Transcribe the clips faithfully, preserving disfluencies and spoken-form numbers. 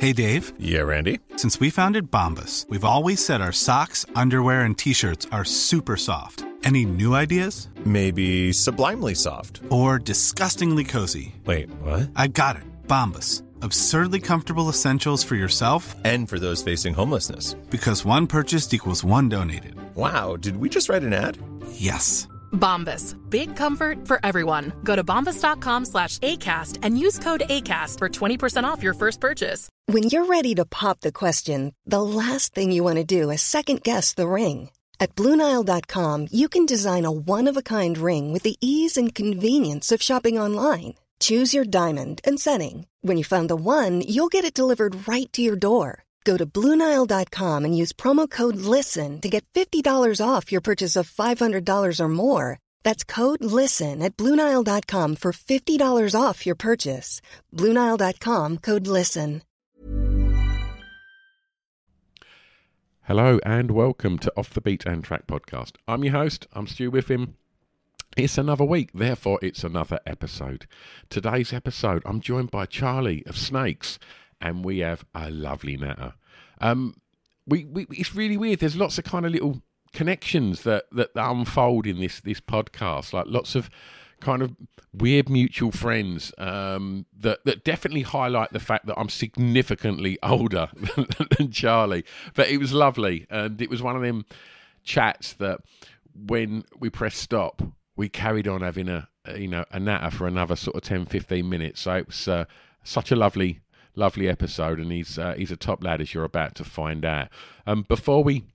Hey, Dave. Yeah, Randy. Since we founded Bombas, we've always said our socks, underwear, and T-shirts are super soft. Any new ideas? Maybe sublimely soft. Or disgustingly cozy. Wait, what? I got it. Bombas. Absurdly comfortable essentials for yourself and for those facing homelessness. Because one purchased equals one donated. Wow, did we just write an ad? Yes. Bombas. Big comfort for everyone. Go to bombas.com slash ACAST and use code ACAST for twenty percent off your first purchase. When you're ready to pop the question, the last thing you want to do is second-guess the ring. At Blue Nile dot com, you can design a one-of-a-kind ring with the ease and convenience of shopping online. Choose your diamond and setting. When you find the one, you'll get it delivered right to your door. Go to Blue Nile dot com and use promo code LISTEN to get fifty dollars off your purchase of five hundred dollars or more. That's code LISTEN at Blue Nile dot com for fifty dollars off your purchase. Blue Nile dot com, code LISTEN. Hello and welcome to Off the Beat and Track podcast. I'm your host, I'm Stu Whiffin. It's another week, therefore it's another episode. Today's episode, I'm joined by Charlie of Snakes, and we have a lovely natter. Um, we, we it's really weird. There's lots of kind of little connections that, that unfold in this this podcast, like lots of kind of weird mutual friends um, that, that definitely highlight the fact that I'm significantly older than, than Charlie. But it was lovely, and it was one of them chats that when we pressed stop, we carried on having a, a you know a natter for another sort of ten, fifteen minutes. So it was uh, such a lovely, lovely episode, and he's uh, he's a top lad, as you're about to find out. Um, before we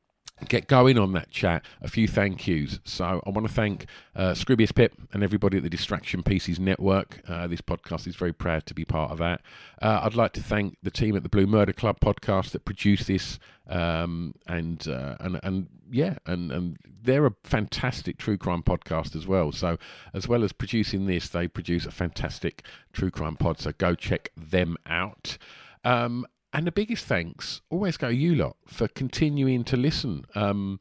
get going on that chat, a few thank yous. So I want to thank uh, Scribbius Pip and everybody at the Distraction Pieces Network. Uh, this podcast is very proud to be part of that. Uh, I'd like to thank the team at the Blue Murder Club podcast that produced this, um, and uh, and and yeah, and and they're a fantastic true crime podcast as well. So as well as producing this, they produce a fantastic true crime pod. So go check them out. Um, And the biggest thanks always go to you lot for continuing to listen. Um,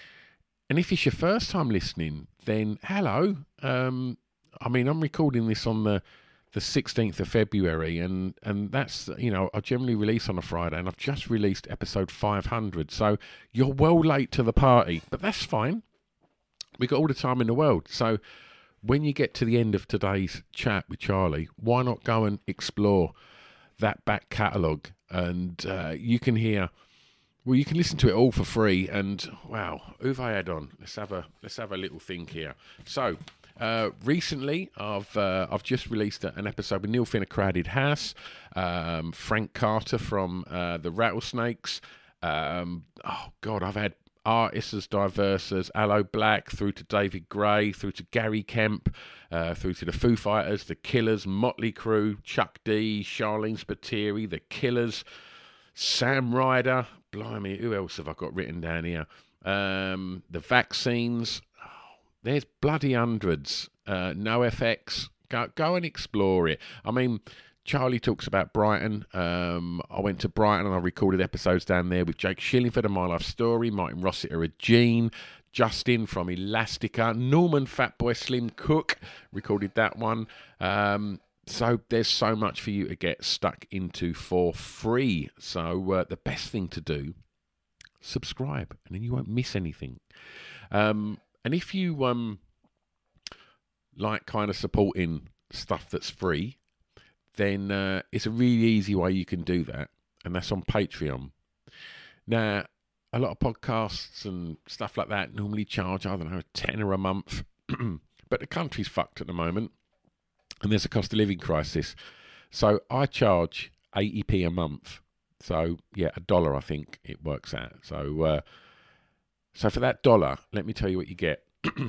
and if it's your first time listening, then hello. Um, I mean, I'm recording this on the, the sixteenth of February, and, and that's, you know, I generally release on a Friday, and I've just released episode five hundred. So you're well late to the party, but that's fine. We've got all the time in the world. So when you get to the end of today's chat with Charlie, why not go and explore that back catalogue? And uh, you can hear, well, you can listen to it all for free. And wow, who've I had on? Let's have a let's have a little think here. So uh, recently, I've uh, I've just released an episode with Neil Finn of Crowded House, um, Frank Carter from uh, the Rattlesnakes. Um, oh God, I've had artists as diverse as Aloe Black, through to David Gray, through to Gary Kemp, uh, through to the Foo Fighters, the Killers, Motley Crue, Chuck D, Charlene Spiteri, the Killers, Sam Ryder. Blimey, who else have I got written down here? Um, the Vaccines. Oh, there's bloody hundreds. Uh, NoFX. Go, go and explore it. I mean, Charlie talks about Brighton. Um, I went to Brighton and I recorded episodes down there with Jake Shillingford of My Life Story, Martin Rossiter of Gene, Justin from Elastica, Norman Fatboy Slim Cook, recorded that one. Um, so there's so much for you to get stuck into for free. So uh, the best thing to do, subscribe, and then you won't miss anything. Um, and if you um, like kind of supporting stuff that's free, then uh, it's a really easy way you can do that, and that's on Patreon. Now, a lot of podcasts and stuff like that normally charge, I don't know, a tenner a month, but the country's fucked at the moment, and there's a cost of living crisis. So I charge eighty p a month. So, yeah, a dollar, I think it works out. So, uh, so for that dollar, let me tell you what you get.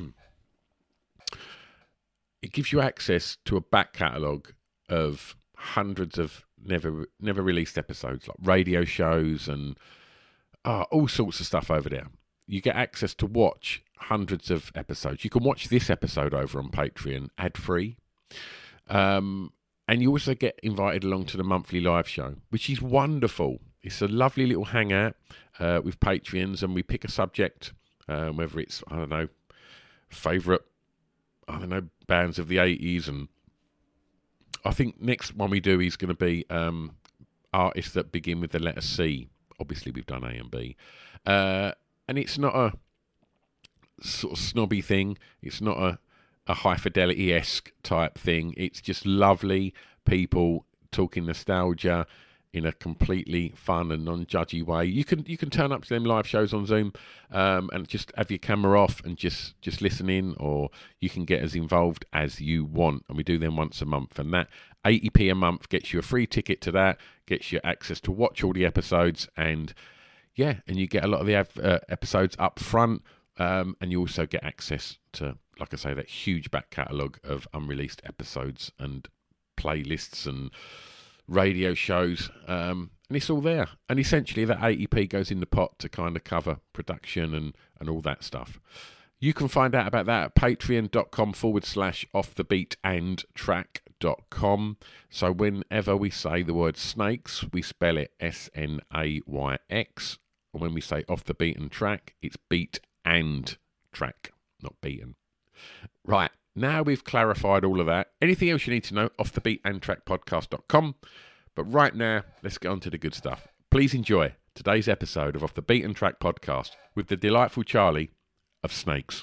It gives you access to a back catalogue of hundreds of never never released episodes, like radio shows and oh, all sorts of stuff over there. You get access to watch hundreds of episodes. You can watch this episode over on Patreon ad-free. Um, and you also get invited along to the monthly live show, which is wonderful. It's a lovely little hangout uh, with Patreons, and we pick a subject, uh, whether it's, I don't know, favourite, I don't know, bands of the eighties, and I think next one we do is going to be um, artists that begin with the letter C. Obviously, we've done A and B. Uh, and it's not a sort of snobby thing. It's not a, a high fidelity-esque type thing. It's just lovely people talking nostalgia in a completely fun and non-judgy way. You can you can turn up to them live shows on Zoom um, and just have your camera off and just, just listen in, or you can get as involved as you want. And we do them once a month. And that eighty p a month gets you a free ticket to that, gets you access to watch all the episodes, and yeah, and you get a lot of the uh, episodes up front, um, and you also get access to, like I say, that huge back catalogue of unreleased episodes and playlists and radio shows, um, and it's all there. And essentially that eighty p goes in the pot to kind of cover production and, and all that stuff. You can find out about that at patreon.com forward slash off the beat and track dot com. So whenever we say the word snakes, we spell it S N A Y X. And when we say off the beaten track, it's beat and track, not beaten. Right. Now we've clarified all of that. Anything else you need to know, off the beat and track podcast dot com. But right now, let's get on to the good stuff. Please enjoy today's episode of Off the Beaten Track Podcast with the delightful Charlie of Snakes.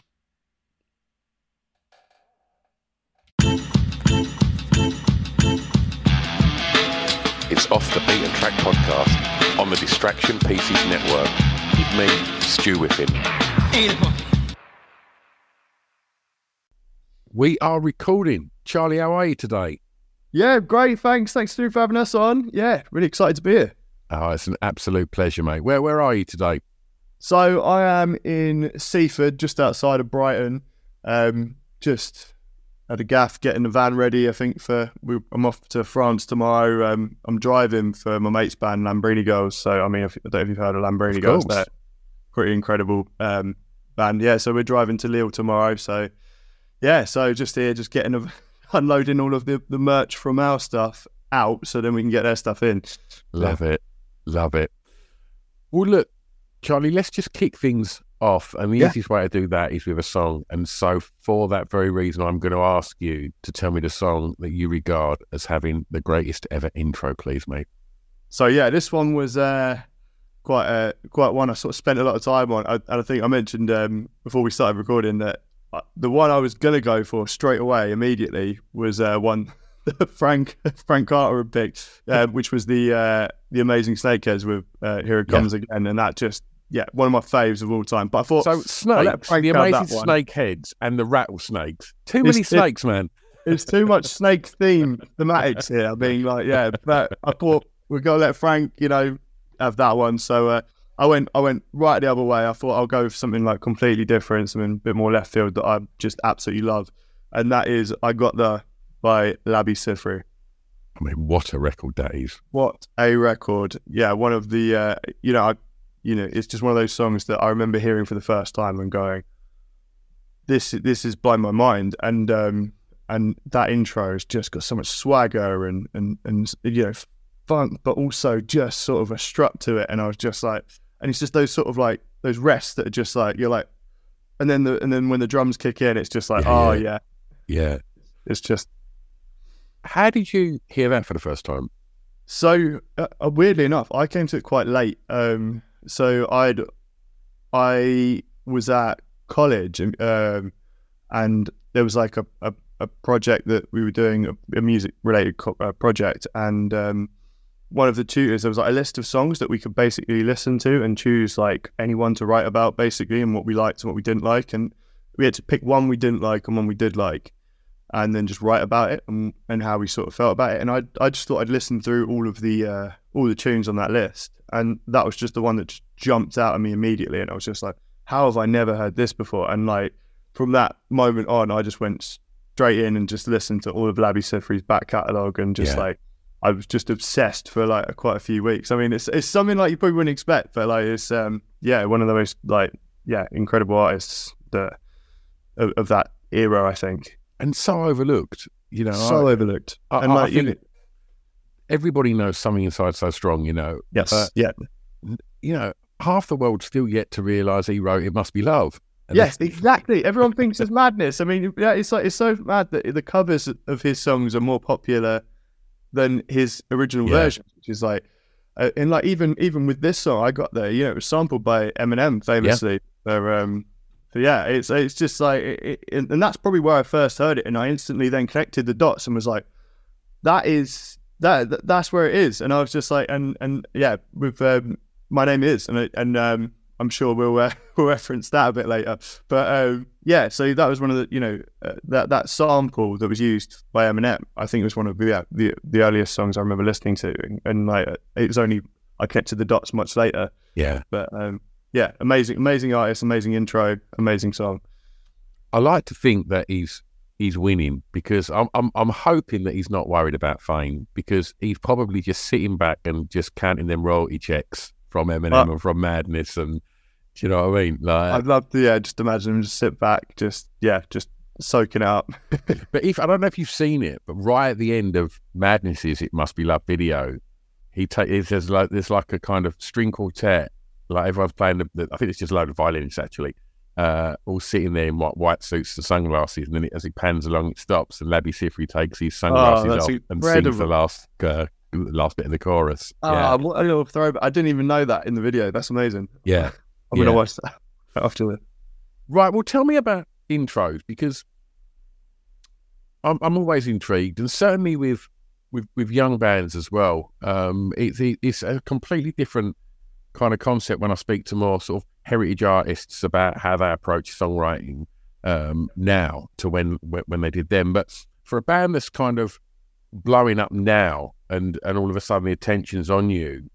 It's Off the Beaten Track Podcast on the Distraction Pieces Network with me, Stu Whiffin. We are recording. Charlie, how are you today? Yeah, great. Thanks. Thanks, Stu, for having us on. Yeah, really excited to be here. Oh, it's an absolute pleasure, mate. Where where are you today? So I am in Seaford, just outside of Brighton. Um, just at a gaff, getting the van ready. I think for we, I'm off to France tomorrow. Um, I'm driving for my mate's band, Lambrini Girls. So I mean, I don't know if you've heard of Lambrini Of Girls. course. They're pretty incredible um, band. Yeah, so we're driving to Lille tomorrow. So yeah, so just here, just getting a, unloading all of the, the merch from our stuff out, so then we can get their stuff in. Love it. Love it. Well, look, Charlie, let's just kick things off. And the Yeah. easiest way to do that is with a song. And so for that very reason, I'm going to ask you to tell me the song that you regard as having the greatest ever intro, please, mate. So yeah, this one was uh, quite a quite one I sort of spent a lot of time on. I, and I think I mentioned um, before we started recording that uh, the one I was gonna go for straight away, immediately, was uh, one that Frank Frank Carter had picked, uh, which was the uh, the Amazing Snakeheads with uh, Here It Comes Again, and that just yeah one of my faves of all time. But I thought So I'll let snakes, Frank the have that amazing one. snake heads and the rattlesnakes. Too It's- many it- snakes, man. It's too much snake theme thematics here. I mean, like, yeah, but I thought we're gonna let Frank, you know, have that one. So uh, I went, I went right the other way. I thought I'll go for something like completely different, something a bit more left field that I just absolutely love, and that is "I Got the" by Labi Siffre. I mean, what a record that is. What a record! Yeah, one of the, uh, you know, I, you know, it's just one of those songs that I remember hearing for the first time and going, "This, this is blowing my mind." And um, and that intro has just got so much swagger and and and you know, funk, but also just sort of a strut to it. And I was just like, and it's just those sort of like those rests that are just like you're like, and then the and then when the drums kick in, it's just like, Yeah, oh yeah. yeah, Yeah. it's just. How did you hear that for the first time? So uh, uh, weirdly enough, I came to it quite late. Um, so I'd I was at college, and, um, and there was like a, a, a project that we were doing, a, a music related co- uh, project, and um, one of the tutors, there was like a list of songs that we could basically listen to and choose like anyone to write about, basically, and what we liked and what we didn't like, and we had to pick one we didn't like and one we did like, and then just write about it and, and how we sort of felt about it. And I I just thought I'd listen through all of the uh, all the tunes on that list, and that was just the one that just jumped out at me immediately. And I was just like, how have I never heard this before? And like from that moment on, I just went straight in and just listened to all of Labi Siffre's back catalogue, and just Yeah. like I was just obsessed for like quite a few weeks. I mean, it's it's something like you probably wouldn't expect, but like it's um yeah one of the most like yeah incredible artists that of, of that era, I think. And so overlooked, you know. So I, overlooked. I, and I like, you think everybody knows Something Inside So Strong, you know. yes, but, yeah, you know, half the world still yet to realise he wrote It Must Be Love. And yes, that's- exactly. Everyone thinks it's madness. I mean, yeah, it's like it's so mad that the covers of his songs are more popular than his original Yeah. version, which is like uh, and like even even with this song, I got there. You know, it was sampled by Eminem famously. Yeah. So, um, so yeah, it's it's just like, it, it, and that's probably where I first heard it, and I instantly then connected the dots and was like, that is that, that that's where it is. And I was just like, and and yeah, with um, My Name Is, and and um, I'm sure we'll uh, we'll reference that a bit later. But um, yeah, so that was one of the, you know, uh, that that sample that was used by Eminem. I think it was one of the, yeah, the the earliest songs I remember listening to, and, and like it was only I connected the dots much later. Yeah, but um, yeah, amazing, amazing artist, amazing intro, amazing song. I like to think that he's he's winning because I'm I'm I'm hoping that he's not worried about fame, because he's probably just sitting back and just counting them royalty checks from Eminem uh, and from Madness, and do you know what I mean? Like, I'd love to, yeah, just imagine him just sit back, just yeah, just soaking it up. But if I don't know if you've seen it, but right at the end of Madness's "It Must Be Love" video, he takes there's like there's like a kind of string quartet, like everyone's playing the, the I think it's just a load of violins actually, uh, all sitting there in white, white suits and sunglasses, and then it, as he pans along, it stops, and Labi Siffre takes his sunglasses oh, off incredible. and sings the last. Uh, the last bit of the chorus. Oh, yeah. what a little throwback. I didn't even know that in the video. That's amazing. Yeah. I'm going to yeah. watch that after this. Right. Well, tell me about intros, because I'm, I'm always intrigued, and certainly with with, with young bands as well. Um, it's, it's a completely different kind of concept when I speak to more sort of heritage artists about how they approach songwriting um, now to when when they did then. But for a band that's kind of blowing up now, and and all of a sudden the attention's on you,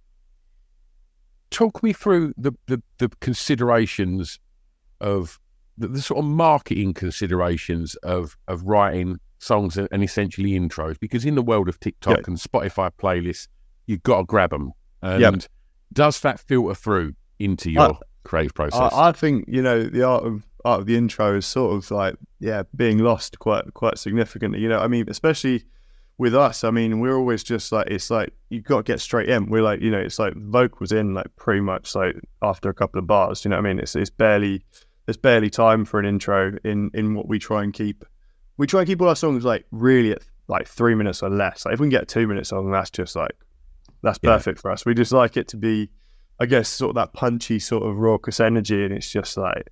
talk me through the the, the considerations of the, the sort of marketing considerations of of writing songs and, and essentially intros, because in the world of TikTok yep. and Spotify playlists, you've got to grab them, and yep. does that filter through into your I, creative process? I, I think, you know, the art of art of the intro is sort of like, yeah, being lost quite quite significantly, you know. I mean, especially with us, I mean, we're always just like, it's like, you've got to get straight in. We're like, you know, it's like vocals in like pretty much like after a couple of bars, you know what I mean? It's it's barely, there's barely time for an intro in, in what we try and keep. We try and keep all our songs like really at like three minutes or less. Like if we can get a two minute song, that's just like, that's perfect yeah. for us. We just like it to be, I guess, sort of that punchy sort of raucous energy, and it's just like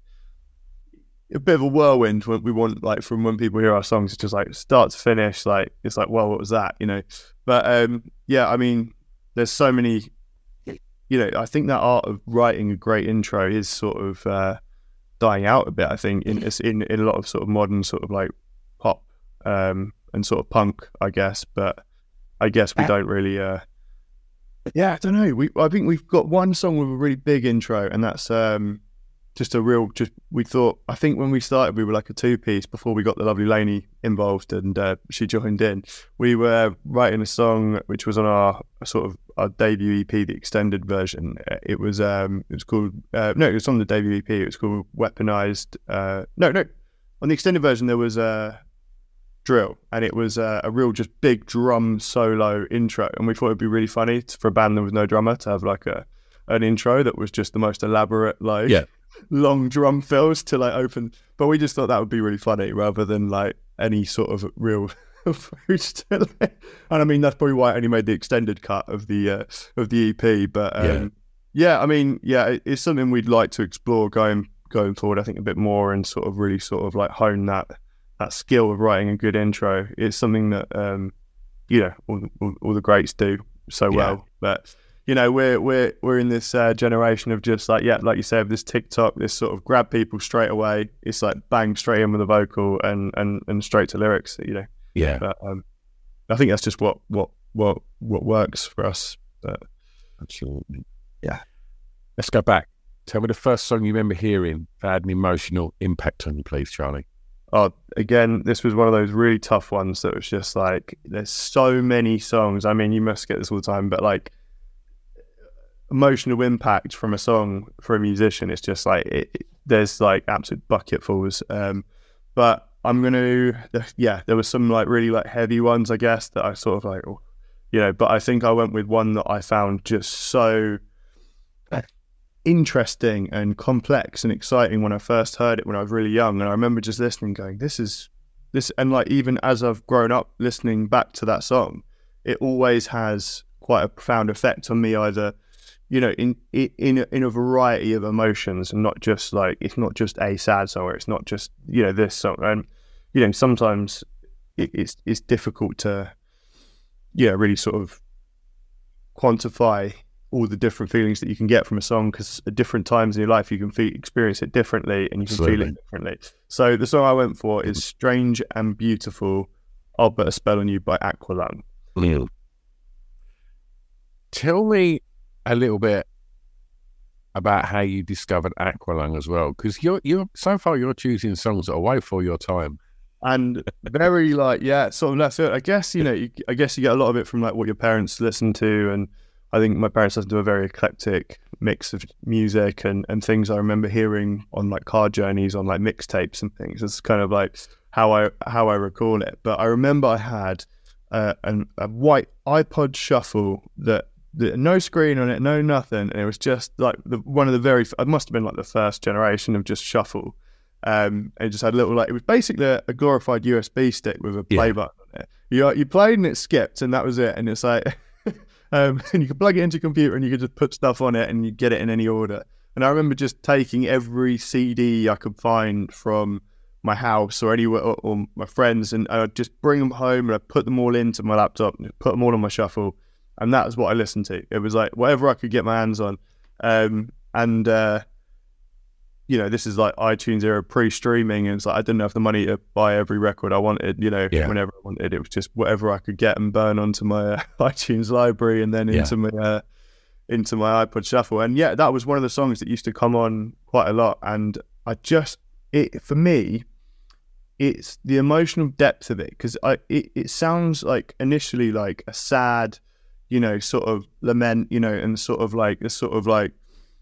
a bit of a whirlwind when we want, like, from when people hear our songs, it's just like start to finish, like it's like, well, what was that, you know? But um yeah, I mean, there's so many, you know, I think that art of writing a great intro is sort of uh dying out a bit, I think, in in in a lot of sort of modern sort of like pop um and sort of punk, I guess. But I guess we don't really uh yeah, I don't know. We I think we've got one song with a really big intro, and that's um just a real, just, we thought, I think when we started, we were like a two-piece before we got the lovely Lainey involved, and uh, she joined in. We were writing a song which was on our sort of our debut E P, the extended version. It was um it was called uh, no, it was on the debut E P. It was called Weaponized. Uh, no, no, on the extended version there was a uh, Drill, and it was uh, a real just big drum solo intro. And we thought it'd be really funny to, for a band that was no drummer to have like a an intro that was just the most elaborate, like, yeah. long drum fills to like open, but we just thought that would be really funny rather than like any sort of real approach to it. And I mean, that's probably why I only made the extended cut of the uh, of the E P. But um, yeah. yeah, I mean, yeah, it, it's something we'd like to explore going going forward, I think, a bit more, and sort of really sort of like hone that that skill of writing a good intro. It's something that um, you know, all, all, all the greats do so well. Yeah. But you know, we're we're we're in this uh, generation of just like, yeah, like you said, this TikTok, this sort of grab people straight away. It's like bang, straight in with a vocal and and and straight to lyrics, you know. Yeah. But um, I think that's just what what what what works for us. But absolutely. Yeah. Let's go back. Tell me the first song you remember hearing that had an emotional impact on you, please, Charlie. Oh, again, this was one of those really tough ones that was just like, there's so many songs. I mean, you must get this all the time, but like, emotional impact from a song for a musician, it's just like, it, it, there's like absolute bucketfuls. Um, but I'm going to, yeah, there was some like really like heavy ones, I guess, that I sort of like, you know, but I think I went with one that I found just so interesting and complex and exciting when I first heard it when I was really young. And I remember just listening going, this is this, and like even as I've grown up listening back to that song, it always has quite a profound effect on me, either, you know, in in a, in a variety of emotions, and not just like, it's not just a sad song, or it's not just, you know, this song. And, you know, sometimes it, it's it's difficult to, yeah, really sort of quantify all the different feelings that you can get from a song, because at different times in your life you can feel, experience it differently, and you can Absolutely. feel it differently. So the song I went for is Strange and Beautiful, I'll Put a Spell on You by Aqualung. Mm. Tell me a little bit about how you discovered Aqualung as well, because you're you're so far you're choosing songs that are way for your time. And very like, yeah, sort of that's it. I guess, you know, you, I guess you get a lot of it from like what your parents listen to, and I think my parents listen to a very eclectic mix of music and, and things I remember hearing on like car journeys on like mixtapes and things. It's kind of like how I how I recall it. But I remember I had uh, an, a white iPod Shuffle that, that no screen on it, no nothing, and it was just like the, one of the very. It must have been like the first generation of just Shuffle. Um, it just had a little like it was basically a, a glorified U S B stick with a play yeah. button on it. You you played and it skipped, and that was it. And it's like. Um, and you could plug it into your computer and you could just put stuff on it and you get it in any order. And I remember just taking every C D I could find from my house or anywhere, or, or my friends, and I'd just bring them home and I'd put them all into my laptop and put them all on my Shuffle. And that was what I listened to. It was like whatever I could get my hands on. Um, and, uh, you know, this is like iTunes era, pre-streaming, and it's like I didn't have the money to buy every record I wanted, you know, yeah. whenever I wanted. It was just whatever I could get and burn onto my uh, iTunes library, and then into yeah. my uh, into my iPod Shuffle. And yeah, that was one of the songs that used to come on quite a lot. And I just, it for me, it's the emotional depth of it, because I it, it sounds like initially like a sad, you know, sort of lament, you know, and sort of like a sort of like.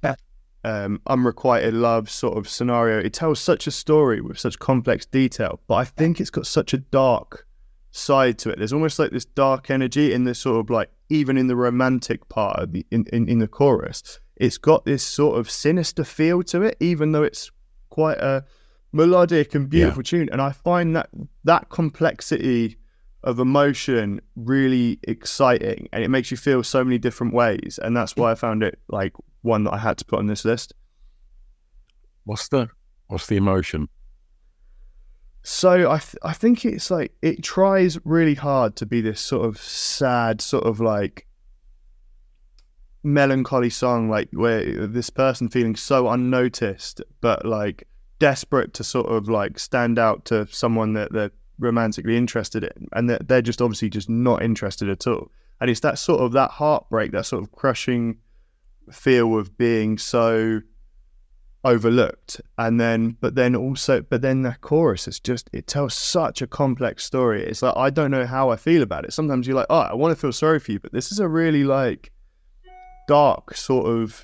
Um, unrequited love sort of scenario. It tells such a story with such complex detail, but I think it's got such a dark side to it. There's almost like this dark energy in this sort of like, even in the romantic part of the in, in, in the chorus, it's got this sort of sinister feel to it, even though it's quite a melodic and beautiful yeah. tune. And I find that that complexity of emotion really exciting, and it makes you feel so many different ways, and that's why I found it like one that I had to put on this list. What's the what's the emotion? So I th- I think it's like it tries really hard to be this sort of sad, sort of like melancholy song, like where this person feeling so unnoticed, but like desperate to sort of like stand out to someone that they're romantically interested in, and they're, they're just obviously just not interested at all. And it's that sort of that heartbreak, that sort of crushing feel of being so overlooked, and then but then also but then the chorus is just, it tells such a complex story. It's like I don't know how I feel about it. Sometimes you're like, oh, I want to feel sorry for you, but this is a really like dark sort of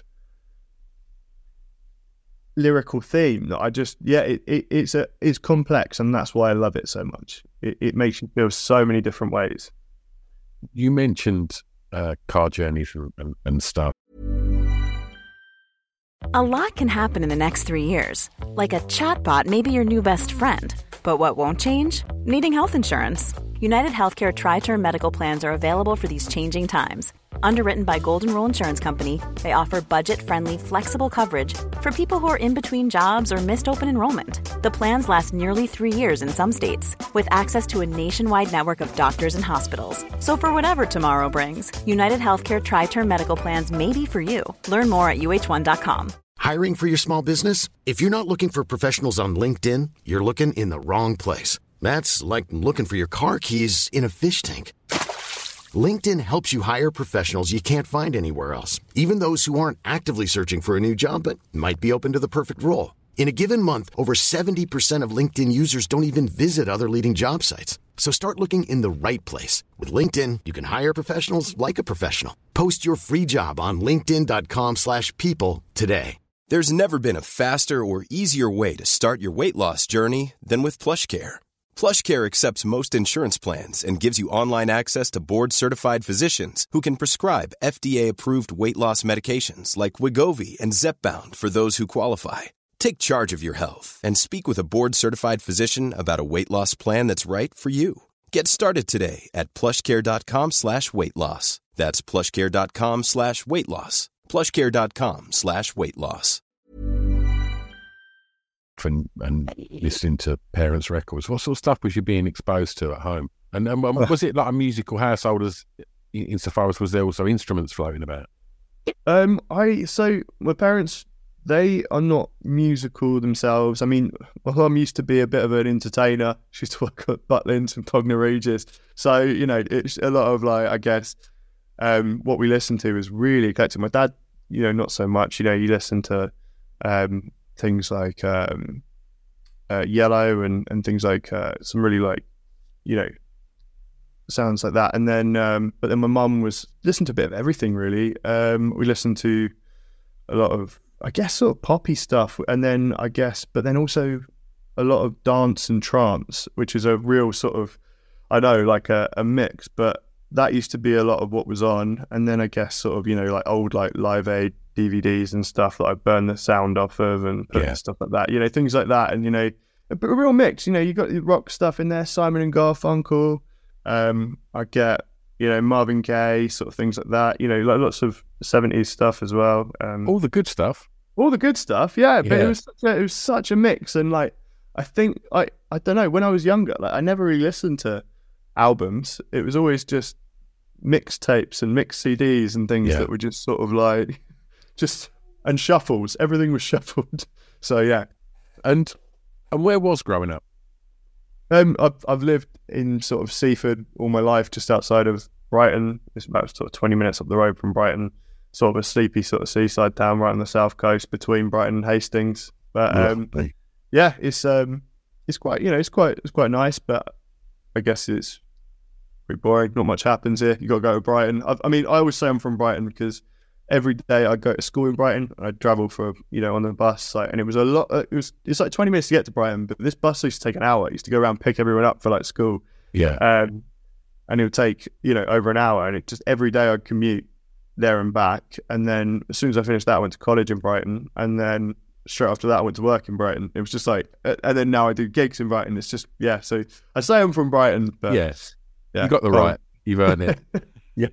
lyrical theme that I just yeah it, it it's a it's complex, and that's why I love it so much. It, it makes you feel so many different ways. You mentioned uh, car journeys and, and stuff. A lot can happen in the next three years. Like a chatbot may be your new best friend. But what won't change? Needing health insurance. United Healthcare Tri-Term Medical Plans are available for these changing times. Underwritten by Golden Rule Insurance Company, they offer budget-friendly, flexible coverage for people who are in between jobs or missed open enrollment. The plans last nearly three years in some states, with access to a nationwide network of doctors and hospitals. So for whatever tomorrow brings, United Healthcare Tri-Term Medical Plans may be for you. Learn more at U H one dot com. Hiring for your small business? If you're not looking for professionals on LinkedIn, you're looking in the wrong place. That's like looking for your car keys in a fish tank. LinkedIn helps you hire professionals you can't find anywhere else, even those who aren't actively searching for a new job but might be open to the perfect role. In a given month, over seventy percent of LinkedIn users don't even visit other leading job sites. So start looking in the right place. With LinkedIn, you can hire professionals like a professional. Post your free job on linkedin dot com slash people today. There's never been a faster or easier way to start your weight loss journey than with PlushCare. PlushCare accepts most insurance plans and gives you online access to board-certified physicians who can prescribe F D A-approved weight loss medications like Wegovy and Zepbound for those who qualify. Take charge of your health and speak with a board-certified physician about a weight loss plan that's right for you. Get started today at plushcare dot com slash weight loss. That's plushcare.com slash weight loss. plushcare.com slash weight loss. And, and listening to parents' records, what sort of stuff was you being exposed to at home? And, and was it like a musical household as insofar as was there also instruments floating about? Um, I so my parents, they are not musical themselves. I mean, my mum used to be a bit of an entertainer. She used to work at Butlins and Bognor Regis. So, you know, it's a lot of like, I guess, um, what we listened to was really eclectic. My dad, you know, not so much. You know, you listen to um, things like um, uh, Yellow and, and things like uh, some really like, you know, sounds like that. And then, um, but then my mum was listened to a bit of everything really. Um, we listened to a lot of, I guess, sort of poppy stuff. And then I guess, but then also a lot of dance and trance, which is a real sort of, I know, like a, a mix, but that used to be a lot of what was on. And then I guess sort of, you know, like old like Live Aid D V Ds and stuff that I burned the sound off of and put Yeah. stuff like that, you know, things like that. And, you know, a, a real mix, you know, you got the rock stuff in there, Simon and Garfunkel. Um, I get, you know, Marvin Gaye, sort of things like that, you know, like lots of seventies stuff as well. Um, All the good stuff. all the good stuff, yeah, but Yeah. it was such a, it was such a mix. And like, I think, I, I don't know, when I was younger, like I never really listened to albums. It was always just mixtapes and mixed C Ds and things Yeah. that were just sort of like, just, and shuffles. Everything was shuffled. So yeah. And and where was growing up? Um, I've, I've lived in sort of Seaford all my life, just outside of Brighton. It's about sort of twenty minutes up the road from Brighton. Sort of a sleepy sort of seaside town right on the south coast between Brighton and Hastings. But um, Lovely. yeah, it's um, it's quite, you know, it's quite, it's quite nice. But I guess it's pretty boring. Not much happens here. You got to go to Brighton. I've, I mean, I always say I'm from Brighton because every day I go to school in Brighton. And I travel for, you know, on the bus, like, and it was a lot. It was it's like twenty minutes to get to Brighton, but this bus used to take an hour. I used to go around pick everyone up for like school. Yeah. Um, and it would take, you know, over an hour, and it just every day I'd commute there and back. And then as soon as I finished that, I went to college in Brighton, and then straight after that I went to work in Brighton. It was just like, and then now I do gigs in Brighton. It's just, yeah. So I say I'm from Brighton, but Yes. yeah, You got the go on. right. You've earned it. Yeah.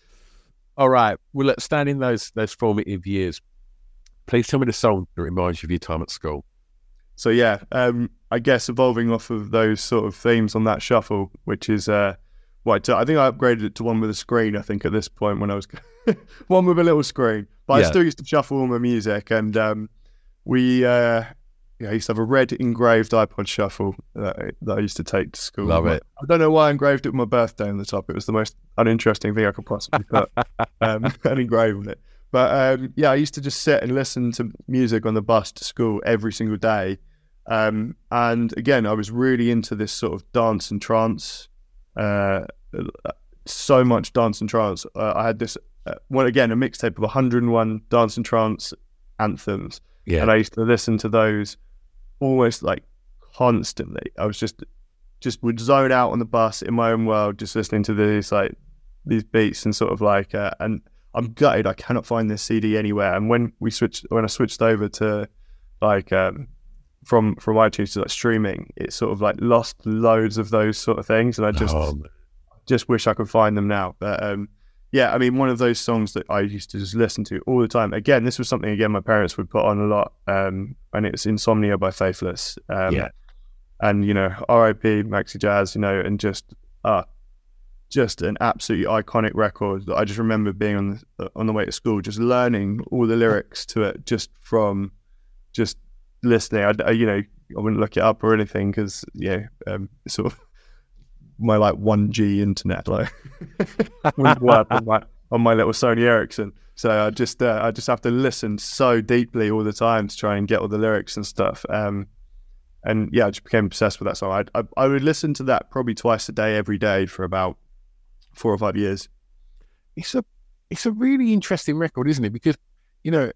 All right. Well, let's stand in those those formative years. Please tell me the song that reminds you of your time at school. So yeah, um, I guess evolving off of those sort of themes on that shuffle, which is uh, what I, t- I think I upgraded it to one with a screen. I think at this point when I was one with a little screen, but Yeah. I still used to shuffle all my music, and um, we uh, yeah, I used to have a red engraved iPod shuffle that I, that I used to take to school. Love My- it. I don't know why I engraved it with my birthday on the top. It was the most uninteresting thing I could possibly put um, and engrave on it. But um, yeah, I used to just sit and listen to music on the bus to school every single day. Um, and again, I was really into this sort of dance and trance, uh, so much dance and trance. Uh, I had this, uh, well, again, a mixtape of one hundred and one dance and trance anthems. Yeah. And I used to listen to those almost like constantly. I was just, just would zone out on the bus in my own world, just listening to these, like, these beats and sort of like, uh, and I'm gutted I cannot find this C D anywhere. And when we switched, when I switched over to like, um, from from iTunes to like streaming, it sort of like lost loads of those sort of things, and I just Oh, man. just wish I could find them now. But um, yeah, I mean, one of those songs that I used to just listen to all the time. Again, this was something again my parents would put on a lot, um, and it's "Insomnia" by Faithless. Um, Yeah. and you know, R I P Maxi Jazz, you know, and just uh just an absolutely iconic record that I just remember being on the on the way to school, just learning all the lyrics to it, just from just listening. I, I you know I wouldn't look it up or anything because yeah, um, sort of my like one G internet like wouldn't work on my on my little Sony Ericsson. So I just uh, I just have to listen so deeply all the time to try and get all the lyrics and stuff. Um, and yeah, I just became obsessed with that song. I, I I would listen to that probably twice a day, every day for about four or five years. It's a it's a really interesting record, isn't it? Because you know,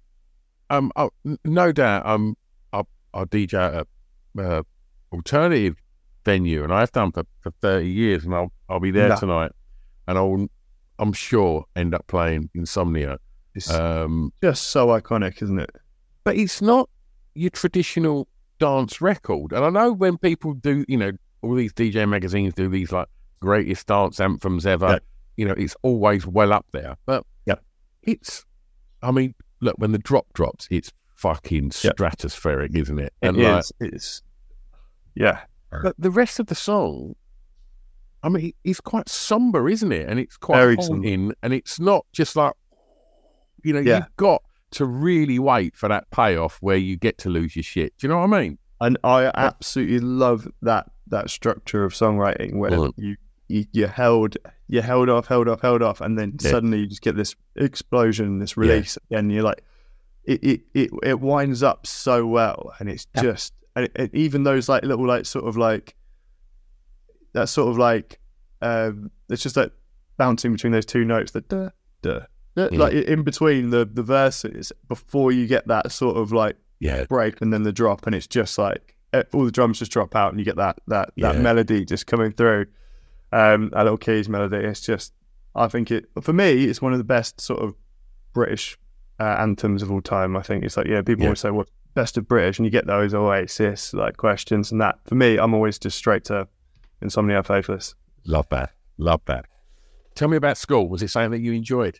um, I, no doubt, um, I'll, I'll D J at a uh, alternative venue, and I've done for, for thirty years, and I'll I'll be there No. tonight, and I'll I'm sure end up playing Insomnia. It's Um, just so iconic, isn't it? but it's not your traditional dance record. And I know when people do, you know, all these D J magazines do these like greatest dance anthems ever. Yeah. you know, it's always well up there. But Yep. it's, I mean, look, when the drop drops, it's fucking Yep. stratospheric, isn't it? It And like, is. It's yeah. but the rest of the song, I mean, it's quite somber, isn't it? And it's quite Very haunting, and it's not just like, you know, Yeah. you've got to really wait for that payoff where you get to lose your shit. Do you know what I mean? And I absolutely love that that structure of songwriting where Mm. you, you you held you held off, held off, held off, and then Yeah. suddenly you just get this explosion, this release, and you're like, it it it, it winds up so well, and it's Yeah. just and, it, and even those like little like sort of like that sort of like um, it's just like bouncing between those two notes, the duh duh, duh Mm. like in between the the verses before you get that sort of like Yeah. break and then the drop, and it's just like eh, all the drums just drop out and you get that that that Yeah. melody just coming through, um a little keys melody. It's just, I think it, for me, it's one of the best sort of British uh, anthems of all time. I think it's like, yeah, people Yeah. always say what's best of British, and you get those Oasis like questions and that. For me, I'm always just straight to Insomnia Faithless. Love that. Love that. Tell me about school. Was it something that you enjoyed?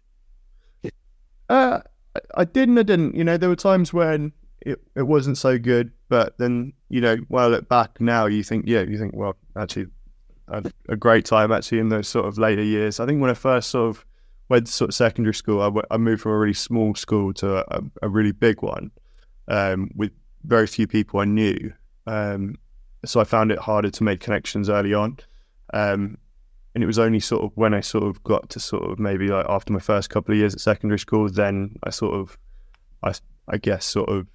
Uh, I- I did and I didn't. You know, there were times when it, it wasn't so good, but then, you know, when I look back now, you think, yeah, you think, well, actually, I had a great time actually in those sort of later years. I think when I first sort of went to sort of secondary school, I, w- I moved from a really small school to a, a really big one, um, with very few people I knew. Um, so I found it harder to make connections early on. Um, And it was only sort of when I sort of got to sort of maybe like after my first couple of years at secondary school, then I sort of, I, I guess sort of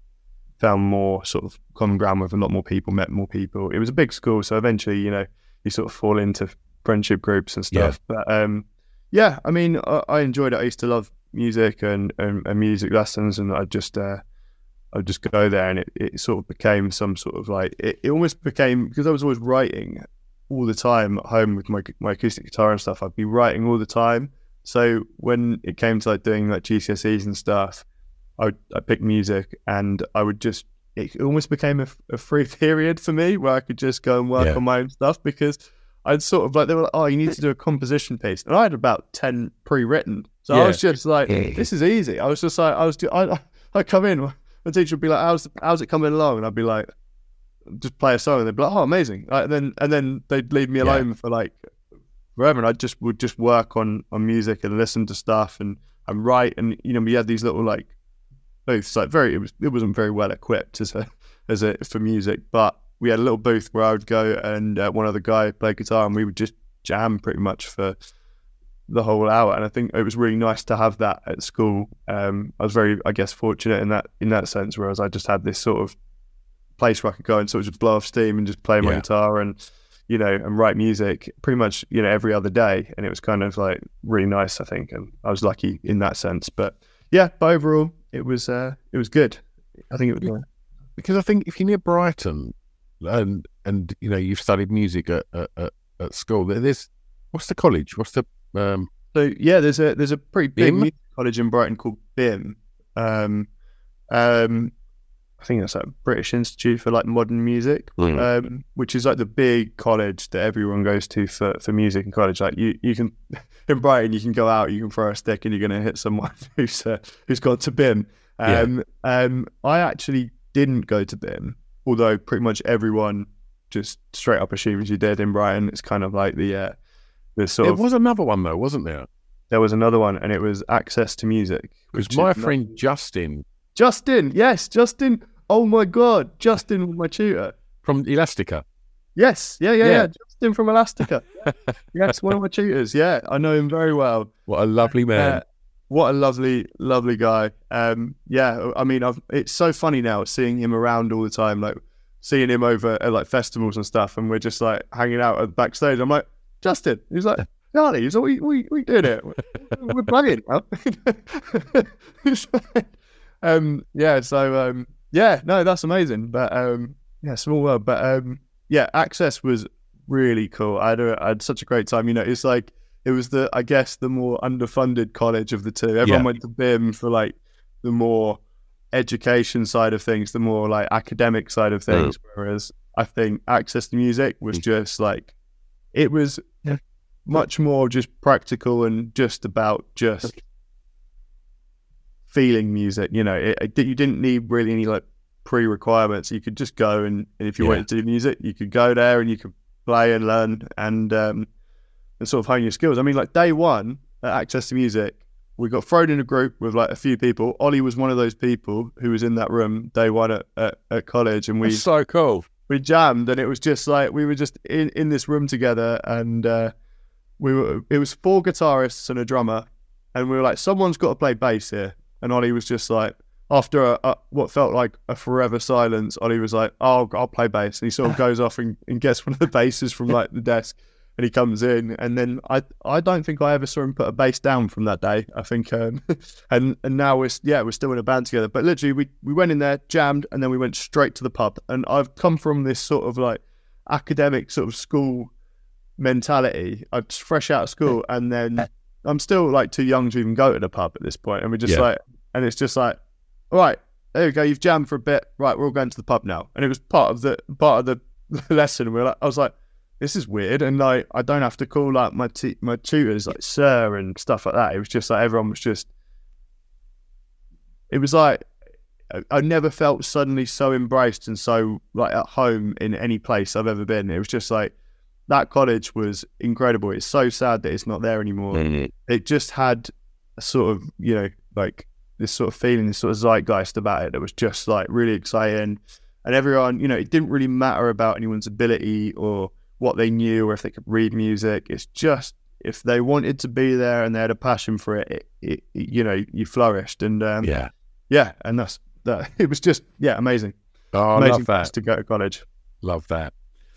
found more sort of common ground with a lot more people, met more people. It was a big school, so eventually, you know, you sort of fall into friendship groups and stuff. Yeah. But um, yeah, I mean, I, I enjoyed it. I used to love music and, and, and music lessons, and I just, uh, I'd just go there, and it, it sort of became some sort of like, it, it almost became, because I was always writing all the time at home with my my acoustic guitar and stuff. I'd be writing all the time. So when it came to like doing like G C S Es and stuff, I would I picked music, and I would just, it almost became a, a free period for me where I could just go and work Yeah. on my own stuff, because I'd sort of like, they were like, oh, you need to do a composition piece, and I had about ten pre-written. So Yeah. I was just like, this is easy. I was just like, I was do I I'd come in, the teacher would be like, how's how's it coming along? And I'd be like, just play a song, and they'd be like, oh, amazing. Like, and then and then they'd leave me alone for like forever, and I just would just work on on music and listen to stuff and and write. And you know, we had these little like booths, like very, it was it wasn't very well equipped as a as a for music, but we had a little booth where I would go and uh, one other guy played guitar, and we would just jam pretty much for the whole hour. And I think it was really nice to have that at school. Um, I was very, I guess, fortunate in that in that sense, whereas I just had this sort of place where I could go and sort of just blow off steam and just play my Yeah. guitar and, you know, and write music pretty much, you know, every other day. And it was kind of like really nice, I think. And I was lucky in that sense. But yeah, but overall, it was uh, it was good. I think it was. Uh, Because I think if you're near Brighton and, and you know, you've studied music at, at, at, at school, there- there's, what's the college? What's the, um, So yeah, there's a there's a pretty big B I M? music college in Brighton called B I M. Um, um, I think that's like British Institute for like Modern Music, Mm. um, which is like the big college that everyone goes to for, for music in college. Like you, you can in Brighton, you can go out, you can throw a stick, and you're going to hit someone who's uh, who's gone to B I M. Um, um, I actually didn't go to B I M, although pretty much everyone just straight up assumes you did in Brighton. It's kind of like the uh, the sort there of. was another one though, wasn't there? There was another one, and it was Access to Music. Because which my is not- friend Justin Justin, yes, Justin. Oh my God, Justin was my tutor. from Elastica. Yes, yeah, yeah, Yeah. yeah. Justin from Elastica. Yes, one of my tutors. Yeah, I know him very well. What a lovely man. Uh, what a lovely, lovely guy. Um, yeah, I mean, I've, it's so funny now seeing him around all the time, like seeing him over at like festivals and stuff, and we're just like hanging out at backstage. I'm like, Justin. He's like, Charlie. He's like, we we we doing it. We're playing now. um, yeah. So um, yeah, no, that's amazing. But um, yeah, small world. But um, yeah, Access was really cool. I had a, I had such a great time. You know, it's like it was the I guess the more underfunded college of the two. Everyone Yeah. went to B I M for like the more education side of things, the more like academic side of things. Whereas I think Access to Music was just like it was much more just practical and just about just feeling music. You know, it, it, you didn't need really any like pre-requirements. You could just go and, and if you yeah. wanted to do music, you could go there and you could play and learn and um, and sort of hone your skills. I mean, like day one at Access to Music, we got thrown in a group with like a few people. Ollie was one of those people who was in that room day one at, at, at college, and we That's so cool. We jammed, and it was just like we were just in, in this room together, and uh, we were. It was four guitarists and a drummer, and we were like, someone's got to play bass here. And Ollie was just like, after a, a, what felt like a forever silence, Ollie was like, "Oh, I'll play bass." And he sort of goes off and, and gets one of the basses from like the desk. And he comes in, and then I I don't think I ever saw him put a bass down from that day. I think, um, and and now we're yeah we're still in a band together. But literally, we we went in there, jammed, and then we went straight to the pub. And I've come from this sort of like academic sort of school mentality. I'm just fresh out of school, and then I'm still like too young to even go to the pub at this point. And we're just yeah. like, and it's just like, all right, there you go, you've jammed for a bit. Right, we're all going to the pub now. And it was part of the part of the lesson. We're like, I was like, this is weird, and like I don't have to call like my t- my tutors like sir and stuff like that. It was just like everyone was just. It was like I, I never felt suddenly so embraced and so like at home in any place I've ever been. It was just like that college was incredible. It's so sad that it's not there anymore. Mm-hmm. It just had a sort of you know like this sort of feeling, this sort of zeitgeist about it that was just like really exciting, and everyone you know it didn't really matter about anyone's ability or what they knew or if they could read music. It's just if they wanted to be there and they had a passion for it, it, it, it you know you flourished. And um, yeah yeah and that's that. It was just yeah amazing. Oh, amazing I love that. To go to college. Love that.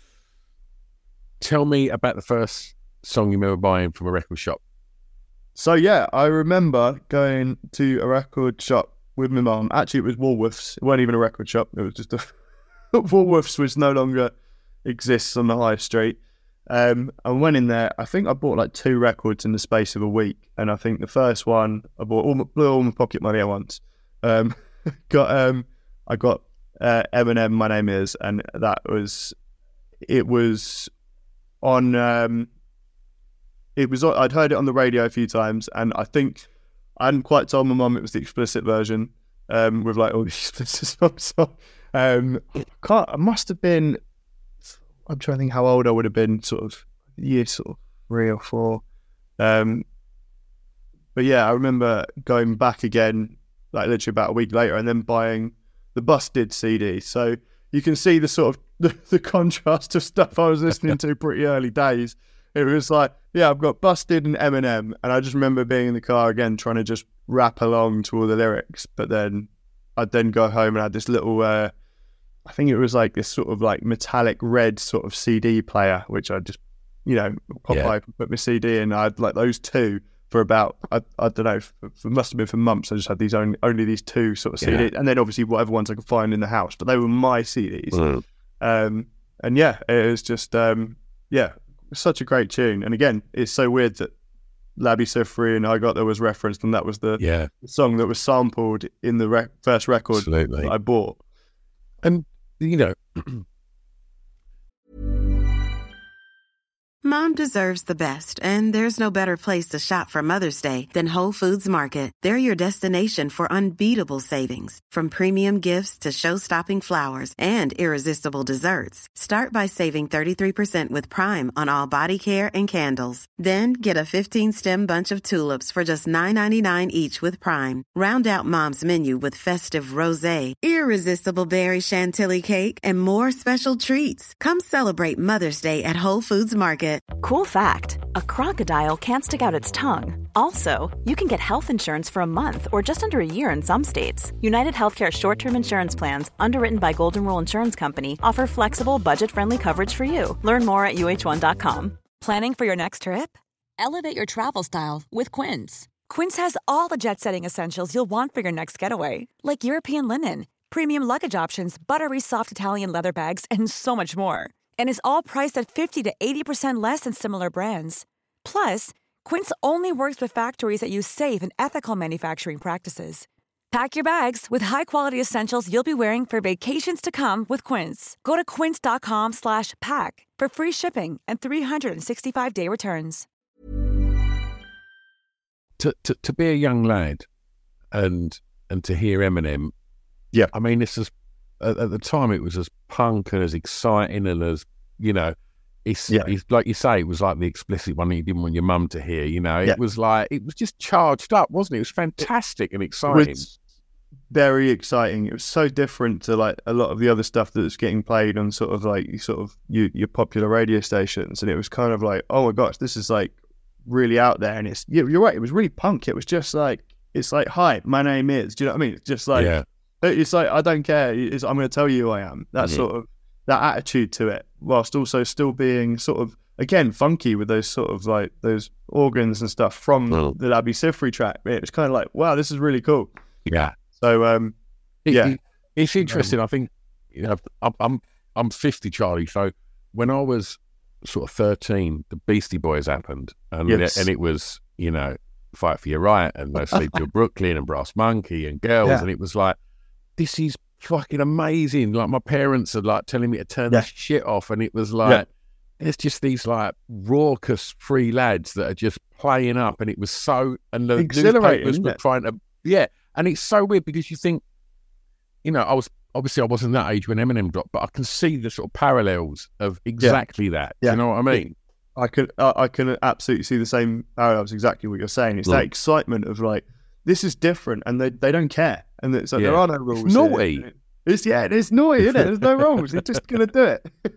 Tell me about the first song you remember buying from a record shop. So yeah I remember going to a record shop with my mum. Actually it was Woolworths. It wasn't even a record shop, it was just a Woolworths, which no longer exists on the high street. Um, I went in there. I think I bought like two records in the space of a week, and I think the first one I bought all my, blew all my pocket money at once. Um, got um, I got uh, Eminem, My Name Is, and that was it was on. Um, it was I'd heard it on the radio a few times, and I think I hadn't quite told my mum it was the explicit version um, with like all the explicit songs. um, can't, I must have been. I'm trying to think how old I would have been, sort of year sort of three or four. Um, but yeah, I remember going back again, like literally about a week later, and then buying the Busted C D. So you can see the sort of the, the contrast of stuff I was listening to pretty early days. It was like, yeah, I've got Busted and Eminem, and I just remember being in the car again, trying to just rap along to all the lyrics. But then I'd then go home and I had this little. Uh, I think it was like this sort of like metallic red sort of C D player, which I just, you know, pop yeah. up and put my C D in. I had like those two for about, I, I don't know, for, for, must have been for months. I just had these only, only these two sort of C Ds. Yeah. And then obviously whatever ones I could find in the house, but they were my C Ds. Mm. Um, and yeah, it was just, um, yeah, such a great tune. And again, it's so weird that Labby So Free and I Got There was referenced, and that was the yeah. song that was sampled in the rec- first record Absolutely. that I bought. And, you know, Mom deserves the best, and there's no better place to shop for Mother's Day than Whole Foods Market. They're your destination for unbeatable savings, from premium gifts to show-stopping flowers and irresistible desserts. Start by saving thirty-three percent with Prime on all body care and candles. Then get a fifteen-stem bunch of tulips for just nine ninety-nine each with Prime. Round out Mom's menu with festive rosé, irresistible berry chantilly cake, and more special treats. Come celebrate Mother's Day at Whole Foods Market. Cool fact, a crocodile can't stick out its tongue. Also, you can get health insurance for a month or just under a year in some states. United Healthcare short-term insurance plans, underwritten by Golden Rule Insurance Company, offer flexible, budget-friendly coverage for you. Learn more at U H one dot com. Planning for your next trip? Elevate your travel style with Quince. Quince has all the jet-setting essentials you'll want for your next getaway, like European linen, premium luggage options, buttery soft Italian leather bags, and so much more. And is all priced at fifty to eighty percent less than similar brands. Plus, Quince only works with factories that use safe and ethical manufacturing practices. Pack your bags with high-quality essentials you'll be wearing for vacations to come with Quince. Go to quince dot com slash pack for free shipping and three sixty-five day returns. to, to to be a young lad and and to hear Eminem, yeah, I mean, this is at, at the time it was as punk and as exciting and as, you know, it's, yeah. it's like you say, it was like the explicit one that you didn't want your mum to hear. You know, it yeah. was like it was just charged up, wasn't it? It was fantastic and exciting. It was very exciting. It was so different to like a lot of the other stuff that was getting played on sort of like sort of your, your popular radio stations, and it was kind of like, oh my gosh, this is like really out there. And it's you're right, it was really punk. It was just like, it's like, hi, my name is, do you know what I mean? It's just like, yeah. it's like, I don't care, it's, I'm going to tell you who I am. That mm-hmm. sort of that attitude to it, whilst also still being sort of, again, funky with those sort of like those organs and stuff from oh. the Labi Siffre track. It was kind of like, wow, this is really cool. Yeah. So um it, yeah it, it's interesting. um, I think, you know, I'm, I'm I'm fifty, Charlie, so when I was sort of thirteen, the Beastie Boys happened, and yes. it, and it was, you know, Fight for Your Right and No Sleep Till Brooklyn and Brass Monkey and Girls, yeah. and it was like, this is fucking amazing. Like, my parents are like telling me to turn yeah. this shit off, and it was like, yeah. it's just these like raucous free lads that are just playing up, and it was so, and the newspapers were trying to, yeah, and it's so weird because you think, you know, I was obviously I wasn't that age when Eminem dropped, but I can see the sort of parallels of exactly yeah. that. Yeah. Do you know what I mean? I could, uh, I can absolutely see the same parallels. Exactly what you're saying. It's mm. that excitement of like, this is different, and they, they don't care, and it's like, yeah. there are no rules. It's naughty. Here. It's yeah, it is naughty, isn't it? There's no rules. They're just gonna do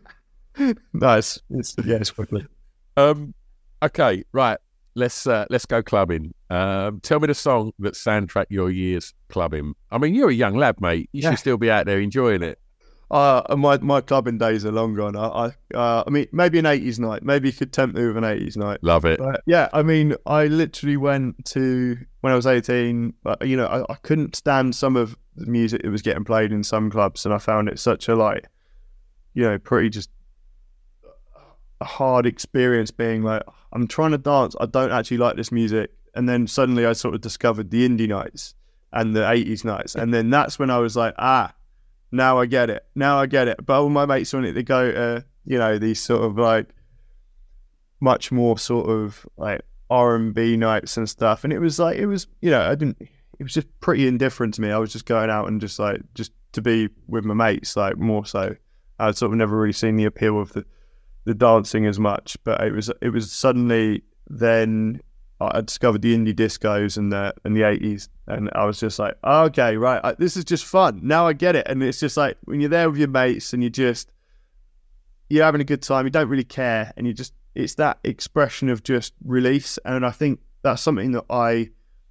it. Nice. It's, yeah, it's quickly. Um. Okay. Right. Let's uh, let's go clubbing. Um, tell me the song that soundtracked your years clubbing. I mean, you're a young lad, mate. You yeah. should still be out there enjoying it. Uh, my my clubbing days are long gone. I I, uh, I mean, maybe an eighties night. Maybe you could tempt me with an eighties night. Love it. But yeah, I mean, I literally went to when I was eighteen. But you know, I, I couldn't stand some of the music that was getting played in some clubs, and I found it such a like, you know, pretty just a hard experience. Being like, I'm trying to dance, I don't actually like this music, and then suddenly I sort of discovered the indie nights and the eighties nights, and then that's when I was like, ah. Now I get it. Now I get it. But all my mates wanted to go to, you know, these sort of like much more sort of like R and B nights and stuff. And it was like, it was, you know, I didn't, it was just pretty indifferent to me. I was just going out and just like, just to be with my mates, like more so. I'd sort of never really seen the appeal of the, the dancing as much. But it was, it was suddenly then I discovered the indie discos and the in the eighties, and I was just like, oh, okay, right, I, this is just fun. Now I get it. And it's just like when you're there with your mates and you just you're having a good time, you don't really care, and you just it's that expression of just release. And I think that's something that I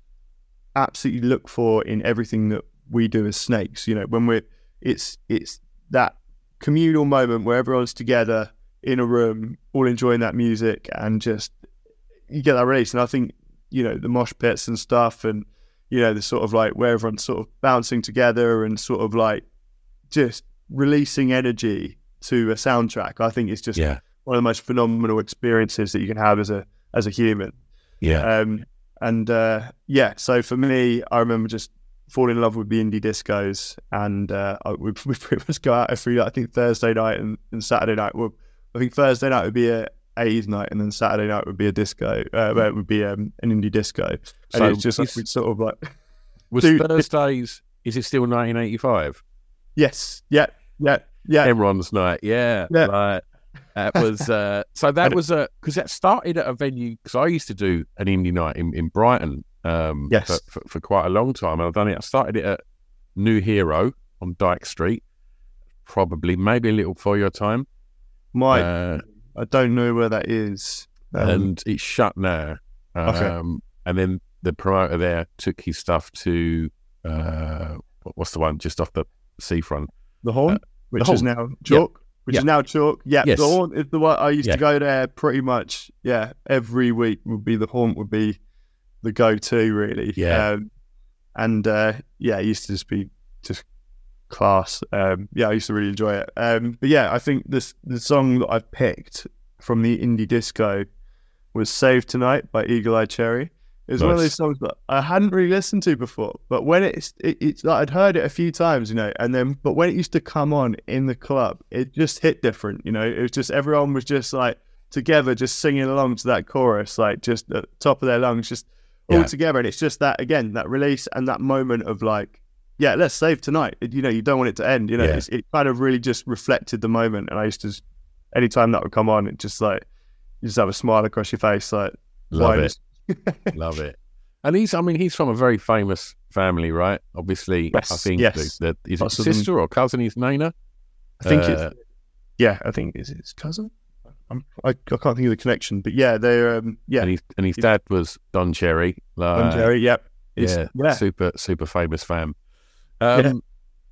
absolutely look for in everything that we do as Snakes. You know, when we're it's it's that communal moment where everyone's together in a room, all enjoying that music, and just you get that release. And I think, you know, the mosh pits and stuff, and, you know, the sort of like where everyone's sort of bouncing together and sort of like just releasing energy to a soundtrack, I think it's just yeah. one of the most phenomenal experiences that you can have as a as a human. Yeah. Um, and uh, yeah, so for me, I remember just falling in love with the indie discos, and uh, we we pretty much go out every, I think Thursday night and, and Saturday night. Well, I think Thursday night would be a eighties night, and then Saturday night would be a disco. Uh, it would be um, an indie disco, and so it's just like, we'd sort of like was do, Thursdays. Is it still nineteen eighty-five? Yes. Yeah. Yeah. Yeah. Emron's night. Yeah. Yeah. Like, that was uh, so. That was a because that started at a venue. Because I used to do an indie night in, in Brighton. Um, yes. For, for, for quite a long time, and I've done it. I started it at New Hero on Dyke Street. Probably, maybe a little before your time. My. Uh, I don't know where that is. Um, and it's shut now. Um, okay. And then the promoter there took his stuff to, uh, what's the one just off the seafront? The Horn, uh, which the is Horn. now Chalk. Yep. Which yep. is now Chalk. Yeah, yes. The Horn is the one I used yeah. to go there pretty much. Yeah, every week would be the Horn would be the go-to really. Yeah. Um, and uh, yeah, it used to just be just class. Um, yeah, I used to really enjoy it. Um, but yeah, I think this the song that I've picked from the indie disco was "Save Tonight" by Eagle Eye Cherry. It was nice. One of those songs that I hadn't really listened to before, but when it's it, it's like I'd heard it a few times, you know, and then but when it used to come on in the club, it just hit different, you know. It was just everyone was just like together, just singing along to that chorus, like just at the top of their lungs, just all Yeah. together. And it's just that, again, that release and that moment of like, yeah, let's save tonight. You know, you don't want it to end. You know, Yeah. it's, it kind of really just reflected the moment. And I used to, anytime that would come on, it just like, you just have a smile across your face. Like, Love why it. Love it. And he's, I mean, he's from a very famous family, right? Obviously, Yes, I think yes. that, that is it Lots of them. sister or cousin is Nana? I think Uh, it's, yeah, I think, is it his cousin? I'm, I, I can't think of the connection, but yeah, they're, um, yeah. And, he's, and his dad was Don Cherry. Like, Don Cherry, yep. It's- yeah, yeah. super, super famous fam. Um,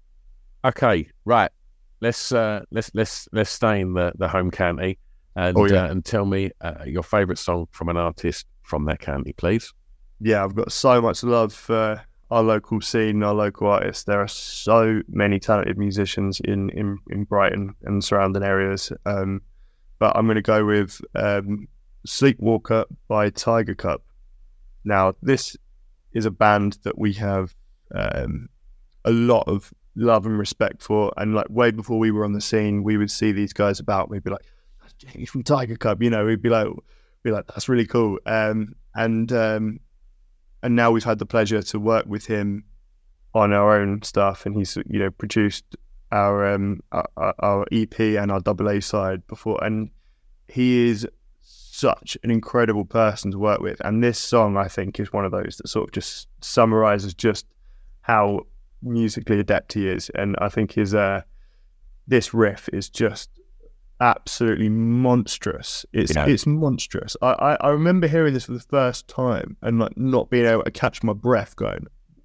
Okay, right. Let's uh, let's let's let's stay in the, the home county and Oh, yeah. uh, and tell me uh, your favourite song from an artist from that county, please. Yeah, I've got so much love for our local scene, our local artists. There are so many talented musicians in, in, in Brighton and surrounding areas. Um, but I'm going to go with um, Sleepwalker by Tiger Cup. Now, this is a band that we have um, a lot of love and respect for. And like way before we were on the scene, we would see these guys about. We'd be like, "That's Jamie from Tiger Cup," you know. We'd be like, be like, "That's really cool." Um, and um, and now we've had the pleasure to work with him on our own stuff, and he's you know produced our um our, our E P and our double A side before, and he is such an incredible person to work with. And this song, I think, is one of those that sort of just summarizes just how musically adept he is. And I think his uh this riff is just absolutely monstrous. It's Yeah. it's monstrous. I, I I remember hearing this for the first time and like not being able to catch my breath, going,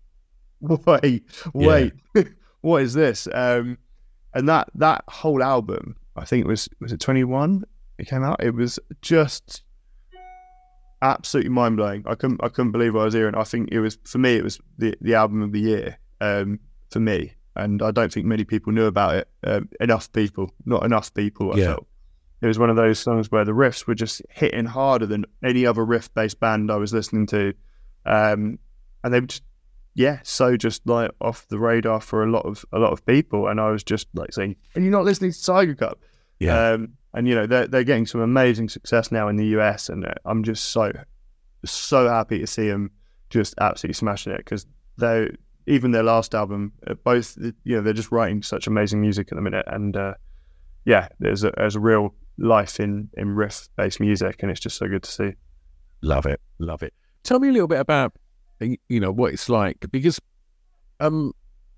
wait, wait, what is this? Um, and that that whole album, I think it was was it twenty-one? It came out. It was just absolutely mind blowing. I couldn't I couldn't believe what I was hearing. I think it was for me. It was the the album of the year um, for me, and I don't think many people knew about it. Um, enough people, not enough people. I Yeah. felt it was one of those songs where the riffs were just hitting harder than any other riff based band I was listening to, um, and they were just yeah, so just like off the radar for a lot of a lot of people. And I was just like saying, "And you're not listening to Tiger Cup?" Yeah. Um, and you know they're they're getting some amazing success now in the U S, and uh, I'm just so so happy to see them just absolutely smashing it, because they even their last album, uh, both you know they're just writing such amazing music at the minute, and uh, yeah, there's a there's a real life in in riff based music, and it's just so good to see. Love it, love it. Tell me a little bit about y- you know what it's like, because um,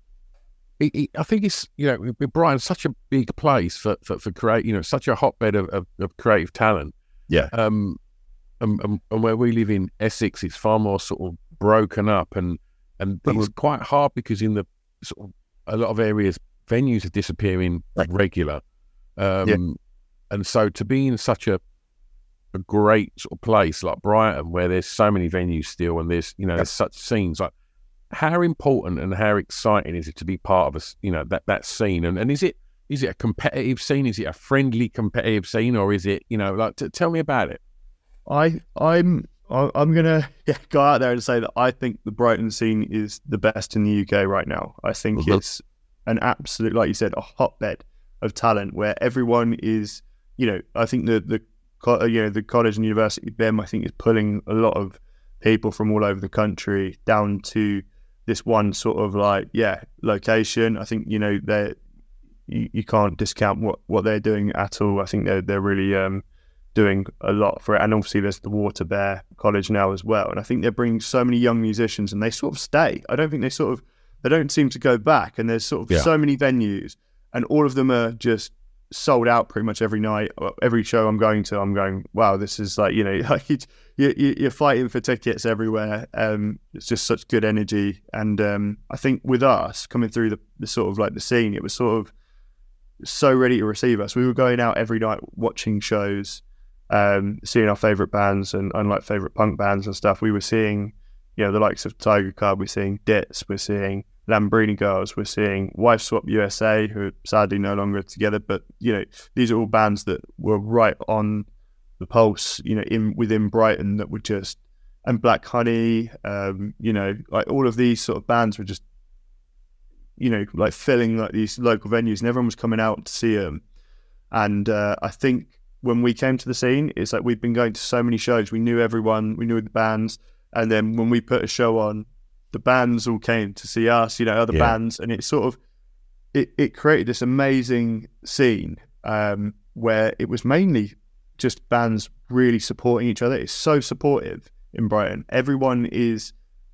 it, it, I think it's you know Brighton's such a big place for for, for create you know such a hotbed of, of, of creative talent. Yeah. Um, and, and, and where we live in Essex, it's far more sort of broken up, and and it's quite hard because in the sort of a lot of areas venues are disappearing regular. Um, Yeah. And so to be in such a a great sort of place like Brighton, where there's so many venues still, and there's you know there's such scenes, like how important and how exciting is it to be part of a s- you know that that scene, and and is it is it a competitive scene, is it a friendly competitive scene, or is it you know like t- tell me about it. I I'm I- I'm gonna yeah, go out there and say that I think the Brighton scene is the best in the U K right now. I think Mhm. it's an absolute, like you said, a hotbed of talent where everyone is. You know, I think the the co- you know the college and university B I M I think is pulling a lot of people from all over the country down to this one sort of like yeah location. I think you know they you, you can't discount what, what they're doing at all. I think they're they're really um, doing a lot for it, and obviously there's the Water Bear College now as well. And I think they're bringing so many young musicians, and they sort of stay. I don't think they sort of they don't seem to go back. And there's sort of Yeah. so many venues, and all of them are just sold out pretty much every night. Every show I'm going to, I'm going, wow, this is like, you know, like it's, you, you, you're fighting for tickets everywhere. Um, it's just such good energy. And um, I think with us coming through the, the sort of like the scene, it was sort of so ready to receive us. We were going out every night watching shows, um, seeing our favourite bands and unlike favourite punk bands and stuff. We were seeing, you know, the likes of Tiger Cub, we're seeing Ditz, we're seeing Lambrini Girls, we're seeing Wife Swap U S A, who are sadly no longer together, but you know these are all bands that were right on the pulse, you know, in within Brighton, that were just, and Black Honey, um, you know, like all of these sort of bands were just, you know, like filling like these local venues, and everyone was coming out to see them. And uh, I think when we came to the scene, it's like we've been going to so many shows, we knew everyone, we knew the bands. And then when we put a show on, the bands all came to see us, you know, other Yeah. bands, and it sort of it, it created this amazing scene um, where it was mainly just bands really supporting each other. It's so supportive in Brighton. Everyone is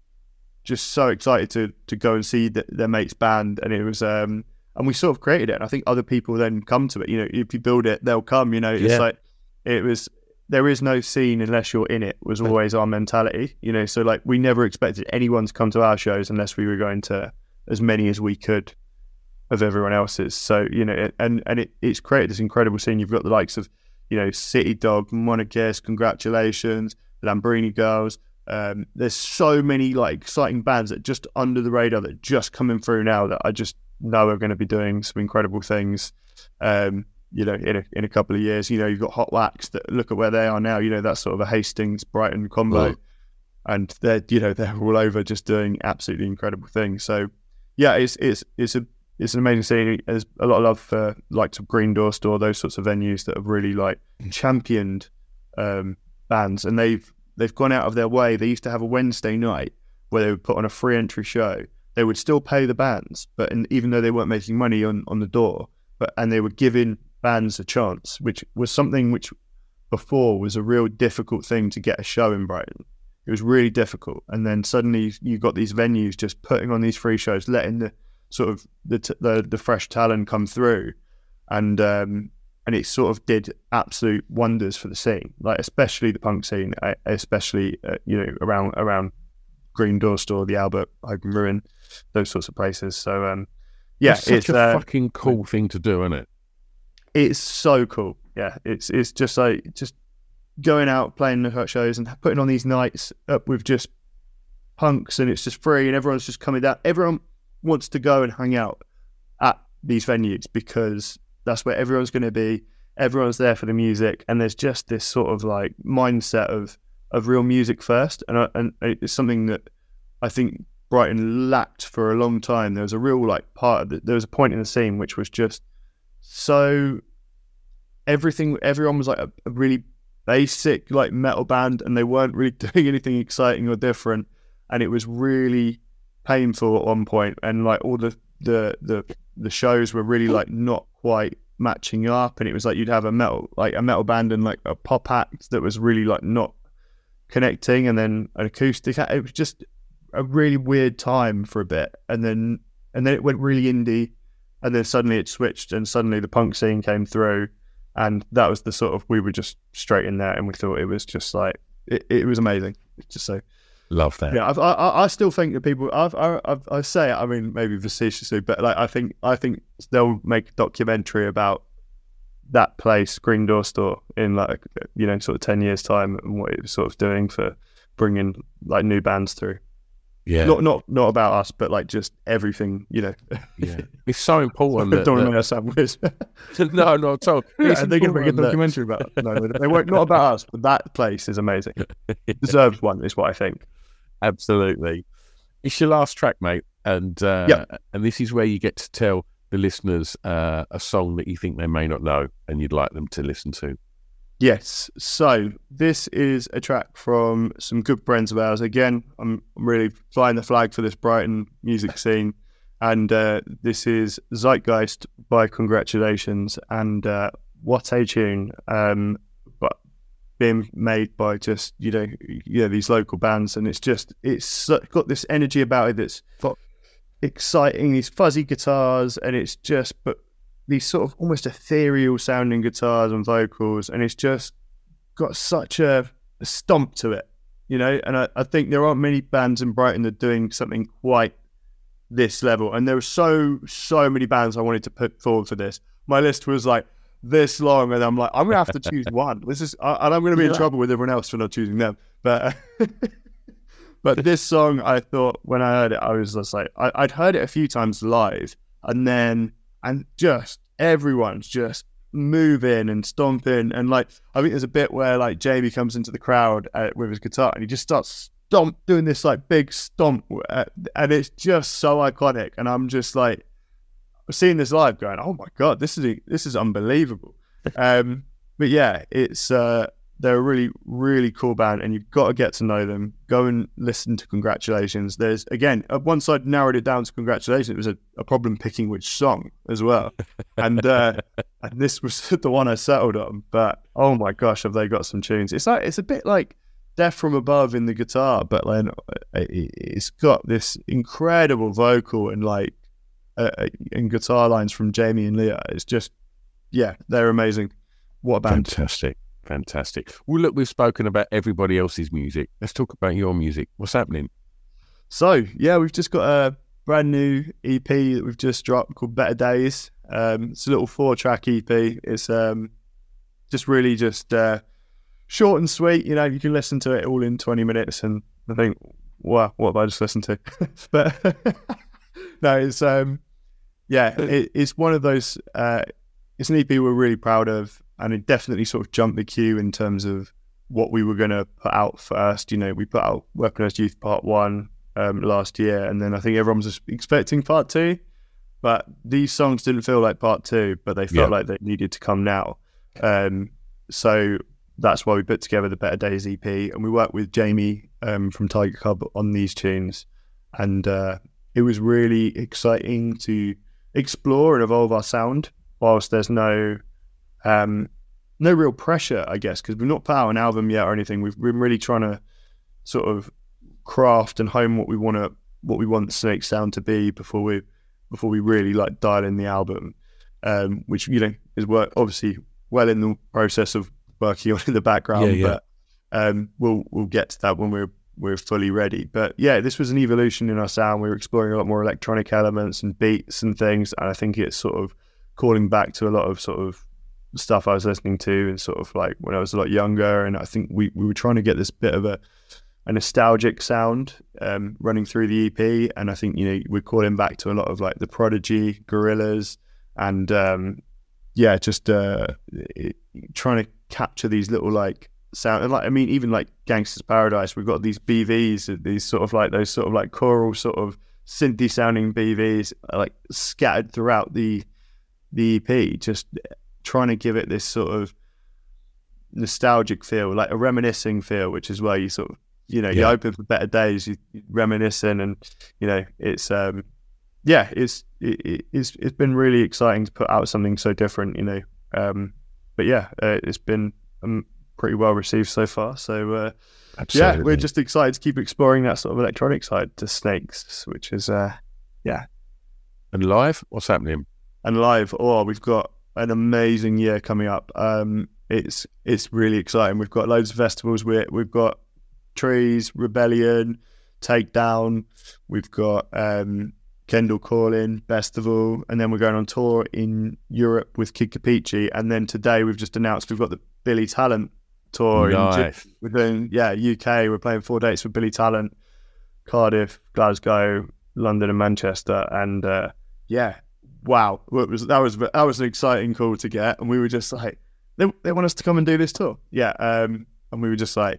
just so excited to to go and see the, their mate's band, and it was um and we sort of created it. And I think other people then come to it. You know, if you build it, they'll come. You know, it's Yeah. like it was. There is no scene unless you're in it. Was always our mentality. You know, so like we never expected anyone to come to our shows unless we were going to as many as we could of everyone else's. So you know, and and it, it's created this incredible scene. You've got the likes of, you know, City Dog, Monarchist, Congratulations, Lambrini Girls. Um, there's so many like exciting bands that just under the radar that just coming through now that I just know are going to be doing some incredible things. Um, you know, in a in a couple of years, you know, you've got Hot Wax that look at where they are now. You know, that's sort of a Hastings Brighton combo, Oh. and they're you know they're all over just doing absolutely incredible things. So yeah, it's it's it's a it's an amazing scene. There's a lot of love for like to Green Door Store, those sorts of venues that have really like championed um, bands, and they've they've gone out of their way. They used to have a Wednesday night where they would put on a free entry show. They would still pay the bands, but in, even though they weren't making money on, on the door, but and they were giving bands a chance, which was something which before was a real difficult thing to get a show in Brighton. It was really difficult, and then suddenly you got these venues just putting on these free shows, letting the sort of the t- the, the fresh talent come through, and um, and it sort of did absolute wonders for the scene, like especially the punk scene, especially uh, you know around around Green Door Store, the Albert, Hope and Ruin, those sorts of places. So um, yeah, It's such it's a uh, fucking cool thing to do, isn't it? It's so cool. Yeah, it's it's just like just going out playing the shows and putting on these nights up with just punks, and it's just free, and everyone's just coming down. Everyone wants to go and hang out at these venues because that's where everyone's going to be. Everyone's there for the music, and there's just this sort of like mindset of of real music first, and I, and it's something that I think Brighton lacked for a long time. There was a real like part of the, there was a point in the scene which was just so everything everyone was like a, a really basic like metal band, and they weren't really doing anything exciting or different, and it was really painful at one point, and like all the the the, the shows were really like not quite matching up, and it was like you'd have a metal like a metal band and like a pop act that was really like not connecting, and then an acoustic act. It was just a really weird time for a bit, and then and then it went really indie, and then suddenly it switched, and suddenly the punk scene came through, and that was the sort of we were just straight in there, and we thought it was just like it, it was amazing. It's just so love that. yeah. I've, I I still think that people I've, I I've, I say it, I mean maybe facetiously, but like I think I think they'll make a documentary about that place, Green Door Store, in like you know sort of ten years time, and what it was sort of doing for bringing like new bands through. Yeah, Not not not about us, but like just everything, you know. yeah. It's so important. I that, don't that- know that sound weird. no, not at all. Yeah, It's they're going to make a important that- documentary about it. No, they won't. Not about us, but that place is amazing. It deserves one, is what I think. Absolutely. It's your last track, mate, and uh, Yep. and this is where you get to tell the listeners uh, a song that you think they may not know and you'd like them to listen to. Yes. So this is a track from some good friends of ours. Again, I'm really flying the flag for this Brighton music scene, and uh, this is Zeitgeist by Congratulations, and uh, what a tune! Um, but being made by just you know yeah these local bands, and it's just it's so- got this energy about it that's got exciting, these fuzzy guitars, and it's just but. these sort of almost ethereal sounding guitars and vocals, and it's just got such a, a stomp to it, you know, and I, I think there aren't many bands in Brighton that are doing something quite this level, and there were so, so many bands I wanted to put forward for this. My list was like this long, and I'm like, I'm going to have to choose one. This is, I, and I'm going to be in Yeah. trouble with everyone else for not choosing them, but... But this song, I thought, when I heard it, I was just like, I, I'd heard it a few times live, and then and just everyone's just moving and stomping, and like I think there's a bit where like Jamie comes into the crowd uh, with his guitar, and he just starts stomp doing this like big stomp, uh, and it's just so iconic. And I'm just like seeing this live, going, "Oh my god, this is this is unbelievable." um, but yeah, it's uh, they're a really, really cool band, and you've got to get to know them. Go and listen to Congratulations. There's, again, once I'd narrowed it down to Congratulations, it was a, a problem picking which song as well. And, uh, and this was the one I settled on. But, oh my gosh, have they got some tunes. It's like it's a bit like Death from Above in the guitar, but then it's got this incredible vocal and like uh, and guitar lines from Jamie and Leah. It's just, yeah, they're amazing. What a band. Fantastic. Fantastic. Well, look, we've spoken about everybody else's music. Let's talk about your music. What's happening? So, yeah, we've just got a brand new E P that we've just dropped called Better Days. Um, it's a little four-track E P. It's um, just really just uh, short and sweet. You know, you can listen to it all in twenty minutes and I think, wow, what have I just listened to? But no, it's, um, yeah, it, it's one of those, uh, it's an E P we're really proud of. And it definitely sort of jumped the queue in terms of what we were going to put out first. You know, we put out Weaponized Youth Part One um, last year, and then I think everyone was expecting Part Two. But these songs didn't feel like Part Two, but they felt yeah. like they needed to come now. Um, so that's why we put together the Better Days E P, and we worked with Jamie um, from Tiger Cub on these tunes, and uh, it was really exciting to explore and evolve our sound, whilst there's no Um, no real pressure, I guess, because we've not put out an album yet or anything. We've been really trying to sort of craft and hone what we want to, what we want Snake's sound to be before we, before we really like dial in the album, um, which you know is work obviously well in the process of working on in the background. Yeah, yeah. But um, we'll we'll get to that when we're we're fully ready. But yeah, this was an evolution in our sound. We were exploring a lot more electronic elements and beats and things, and I think it's sort of calling back to a lot of sort of stuff I was listening to and sort of like when I was a lot younger, and I think we, we were trying to get this bit of a, a nostalgic sound um, running through the E P, and I think, you know, we're calling back to a lot of like the Prodigy, Gorillaz, and um, yeah, just uh, it, trying to capture these little like sound, and like I mean even like Gangsta's Paradise, we've got these B Vs, these sort of like those sort of like choral sort of synthy sounding B Vs like scattered throughout the the E P, just trying to give it this sort of nostalgic feel, like a reminiscing feel, which is where you sort of, you know, yeah. you open for Better Days, you reminiscing, and you know, it's um, yeah, it's it, it's it's been really exciting to put out something so different, you know. Um, but yeah, uh, it's been um, pretty well received so far. So uh, yeah, we're just excited to keep exploring that sort of electronic side to Snakes, which is uh, yeah. And live, what's happening? And live, oh, we've got an amazing year coming up. Um, it's it's really exciting. We've got loads of festivals. We we've got Trees, Rebellion, Takedown. We've got um, Kendall Calling, Festival, and then we're going on tour in Europe with Kid Capici. And then today we've just announced we've got the Billy Talent tour. Nice. In, we're doing yeah U K. We're playing four dates with Billy Talent, Cardiff, Glasgow, London, and Manchester. And uh, yeah. Wow, it was, that was that was an exciting call to get, and we were just like, they they want us to come and do this tour, yeah. Um, and we were just like,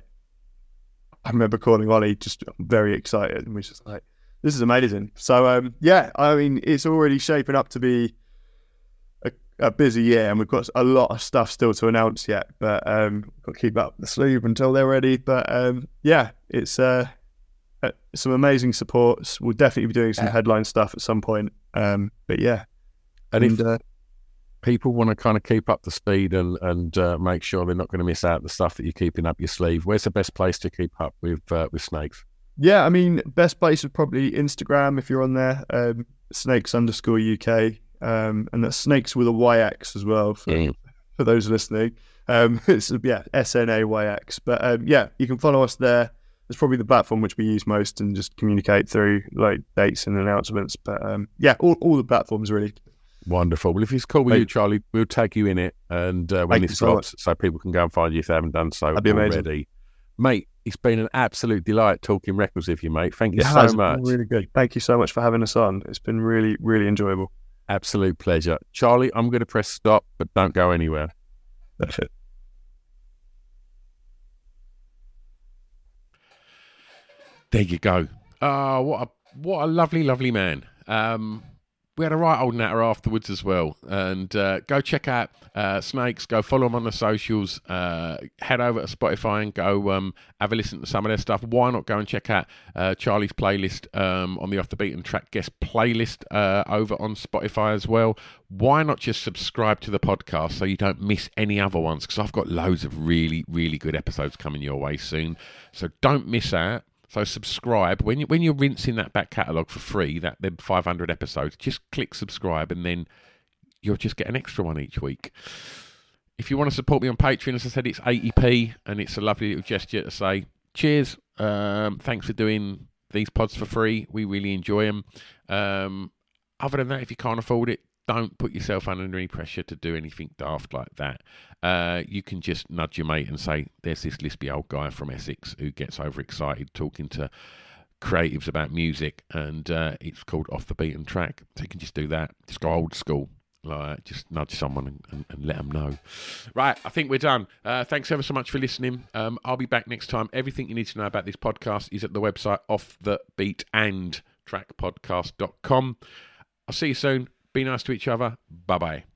I remember calling Ollie, just very excited, and we were just like, this is amazing. So um, yeah, I mean, it's already shaping up to be a, a busy year, and we've got a lot of stuff still to announce yet, but um, we've got to keep up the sleeve until they're ready. But um, yeah, it's uh, uh, some amazing supports. We'll definitely be doing some headline stuff at some point. Um, but yeah. And, and if uh, people want to kind of keep up the speed and, and uh, make sure they're not going to miss out the stuff that you're keeping up your sleeve, where's the best place to keep up with uh, with Snakes? Yeah, I mean, best place is probably Instagram if you're on there, um, Snakes underscore U K, um, and that's Snakes with a Y X as well for, mm. for those listening. Um, it's yeah, S N A Y X. But um, yeah, you can follow us there. It's probably the platform which we use most and just communicate through like dates and announcements. But um, yeah, all all the platforms really. Wonderful. Well, if it's cool with Thank you, Charlie, we'll tag you in it, and uh, when this drops, so, so people can go and find you if they haven't done so That'd be already. Amazing. Mate, it's been an absolute delight talking records with you, mate. Thank you it so has much. Been really good. Thank you so much for having us on. It's been really, really enjoyable. Absolute pleasure. Charlie, I'm going to press stop, but don't go anywhere. That's it. There you go. Oh, what a what a lovely, lovely man. Um, we had a right old natter afterwards as well. And uh, go check out uh, Snakes. Go follow them on the socials. Uh, head over to Spotify and go um, have a listen to some of their stuff. Why not go and check out uh, Charlie's playlist um, on the Off the Beaten Track guest playlist uh, over on Spotify as well. Why not just subscribe to the podcast so you don't miss any other ones? Because I've got loads of really, really good episodes coming your way soon. So don't miss out. So subscribe. When, you, when you're rinsing that back catalogue for free, that them five hundred episodes, just click subscribe and then you'll just get an extra one each week. If you want to support me on Patreon, as I said, it's eighty p and it's a lovely little gesture to say, cheers, um, thanks for doing these pods for free. We really enjoy them. Um, other than that, if you can't afford it, don't put yourself under any pressure to do anything daft like that. Uh, you can just nudge your mate and say, there's this lispy old guy from Essex who gets overexcited talking to creatives about music, and uh, it's called Off the Beaten Track. So you can just do that. Just go old school. Like, just nudge someone and, and, and let them know. Right, I think we're done. Uh, thanks ever so much for listening. Um, I'll be back next time. Everything you need to know about this podcast is at the website off the beat and track podcast dot com. I'll see you soon. Be nice to each other. Bye-bye.